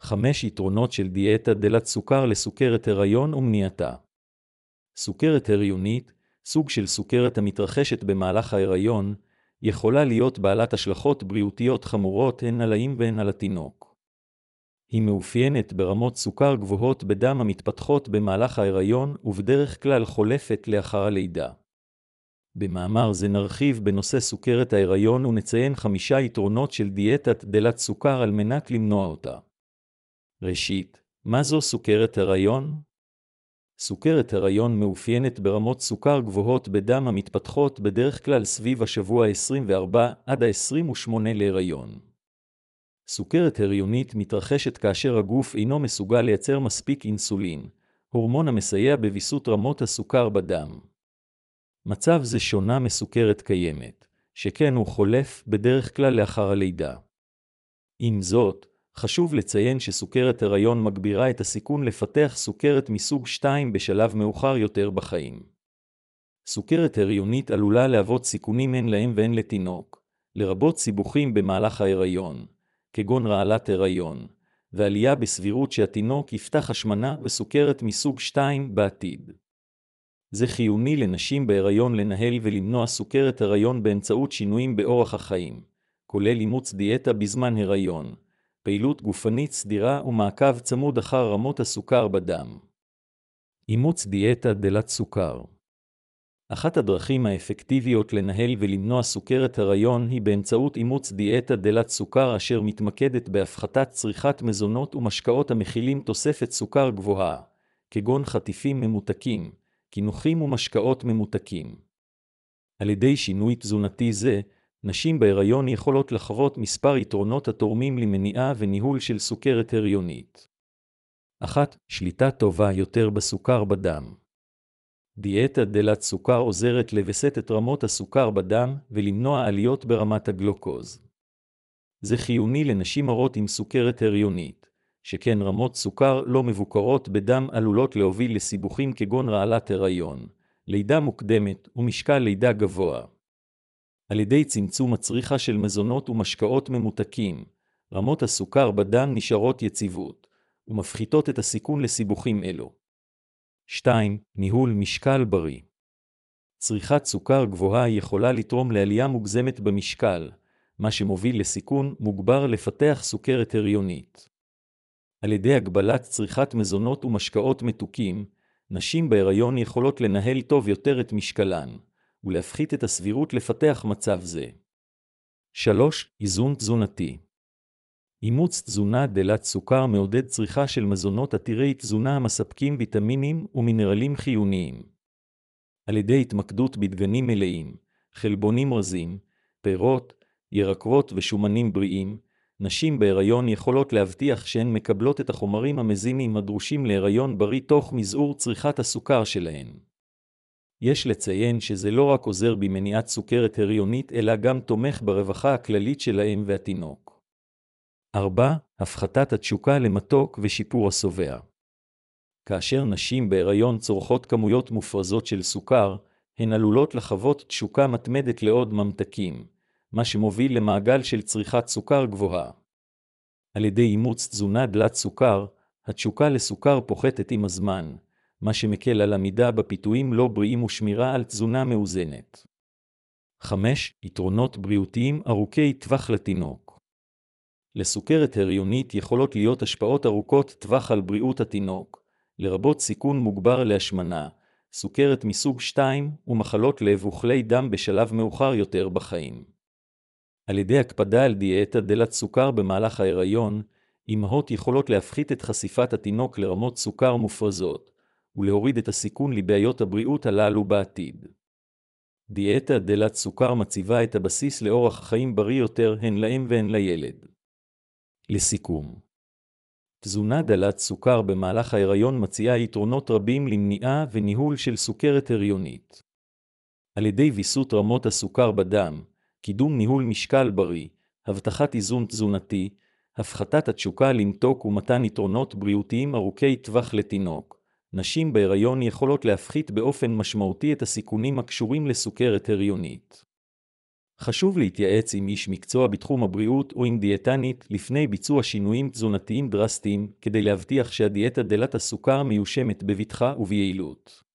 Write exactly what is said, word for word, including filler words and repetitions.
חמש יתרונות של דיאטה דלת סוכר לסוכרת הריון ומניעתה. סוכרת הריונית, סוג של סוכרת המתרחשת במהלך ההיריון, יכולה להיות בעלת השלכות בריאותיות חמורות הן על האם והן על התינוק. היא מאופיינת ברמות סוכר גבוהות בדם המתפתחות במהלך ההיריון ובדרך כלל חולפת לאחר הלידה. במאמר זה נרחיב בנושא סוכרת ההיריון ונציין חמישה יתרונות של דיאטת דלת סוכר על מנת למנוע אותה. ראשית, מה זו סוכרת הריון? סוכרת הריון מאופיינת ברמות סוכר גבוהות בדם המתפתחות בדרך כלל סביב השבוע ה-עשרים וארבע עד ה-עשרים ושמונה להיריון. סוכרת הריונית מתרחשת כאשר הגוף אינו מסוגל לייצר מספיק אינסולין, הורמון המסייע בוויסות רמות הסוכר בדם. מצב זה שונה מסוכרת קיימת, שכן הוא חולף בדרך כלל לאחר הלידה. עם זאת, חשוב לציין שסוכרת הריון מגבירה את הסיכון לפתח סוכרת מסוג שתיים בשלב מאוחר יותר בחיים. סוכרת הריונית עלולה להוות סיכונים הן להם והן לתינוק, לרבות סיבוכים במהלך ההיריון, כגון רעלת הריון, ועלייה בסבירות שהתינוק יפתח השמנה וסוכרת מסוג שתיים בעתיד. זה חיוני לנשים בהיריון לנהל ולמנוע סוכרת הריון באמצעות שינויים באורח החיים, כולל אימוץ דיאטה בזמן הריון, פעילות גופנית סדירה ומעקב צמוד אחר רמות הסוכר בדם. אימוץ דיאטה דלת סוכר. אחת הדרכים האפקטיביות לנהל ולמנוע סוכרת הריון היא באמצעות אימוץ דיאטה דלת סוכר אשר מתמקדת בהפחתת צריכת מזונות ומשקאות המכילים תוספת סוכר גבוהה, כגון חטיפים ממותקים, קינוחים ומשקאות ממותקים. על ידי שינוי תזונתי זה, נשים בהיריון יכולות לחוות מספר יתרונות התורמים למניעה וניהול של סוכרת הריונית. אחת, שליטה טובה יותר בסוכר בדם. דיאטה דלת סוכר עוזרת לווסת את רמות הסוכר בדם ולמנוע עליות ברמת הגלוקוז. זה חיוני לנשים הרות עם סוכרת הריונית, שכן רמות סוכר לא מבוקרות בדם עלולות להוביל לסיבוכים כגון רעלת הריון, לידה מוקדמת ומשקל לידה גבוה. על ידי צמצום הצריכה של מזונות ומשקאות ממותקים, רמות הסוכר בדם נשארות יציבות, ומפחיתות את הסיכון לסיבוכים אלו. שתיים. ניהול משקל בריא. צריכת סוכר גבוהה יכולה לתרום לעלייה מוגזמת במשקל, מה שמוביל לסיכון מוגבר לפתח סוכרת הריונית. על ידי הגבלת צריכת מזונות ומשקאות מתוקים, נשים בהיריון יכולות לנהל טוב יותר את משקלן, ולהפחית את הסבירות לפתח מצב זה. שלוש. איזון תזונתי. אימוץ תזונה דלת סוכר מעודד צריכה של מזונות עתירי תזונה המספקים ויטמינים ומינרלים חיוניים. על ידי התמקדות בדגנים מלאים, חלבונים רזים, פירות, ירקות ושומנים בריאים, נשים בהיריון יכולות להבטיח שהן מקבלות את החומרים המזינים הדרושים להיריון בריא תוך מזעור צריכת הסוכר שלהן. יש לציין שזה לא רק עוזר במניעת סוכרת הריונית אלא גם תומך ברווחה הכללית של האם והתינוק. ארבע. הפחתת התשוקה למתוק ושיפור השובע. כאשר נשים בהיריון צורכות כמויות מופרזות של סוכר, הן עלולות לחוות תשוקה מתמדת לעוד ממתקים, מה שמוביל למעגל של צריכת סוכר גבוהה. על ידי אימוץ תזונה דלת סוכר, התשוקה לסוכר פוחתת עם הזמן, מה שמקל על עמידה בפיתויים לא בריאים ושמירה על תזונה מאוזנת. חמש. יתרונות בריאותיים ארוכי טווח לתינוק. לסוכרת הריונית יכולות להיות השפעות ארוכות טווח על בריאות התינוק, לרבות סיכון מוגבר להשמנה, סוכרת מסוג שתיים ומחלות לב וכלי דם בשלב מאוחר יותר בחיים. על ידי הקפדה על דיאטה דלת סוכר במהלך ההיריון, אמהות יכולות להפחית את חשיפת התינוק לרמות סוכר מופרזות, ולהוריד את הסיכון לבעיות הבריאות הללו בעתיד. דיאטה דלת סוכר מציבה את הבסיס לאורח חיים בריא יותר הן לאם והן לילד. לסיכום, תזונה דלת סוכר במהלך ההיריון מציעה יתרונות רבים למניעה וניהול של סוכרת הריונית. על ידי ויסות רמות הסוכר בדם, קידום ניהול משקל בריא, הבטחת איזון תזונתי, הפחתת התשוקה למתוק ומתן יתרונות בריאותיים ארוכי טווח לתינוק, נשים בהיריון יכולות להפחית באופן משמעותי את הסיכונים הקשורים לסוכרת הריונית. חשוב להתייעץ עם איש מקצוע בתחום הבריאות או עם דיאטנית לפני ביצוע שינויים תזונתיים דרסטיים כדי להבטיח שהדיאטה דלת הסוכר מיושמת בבטחה וביעילות.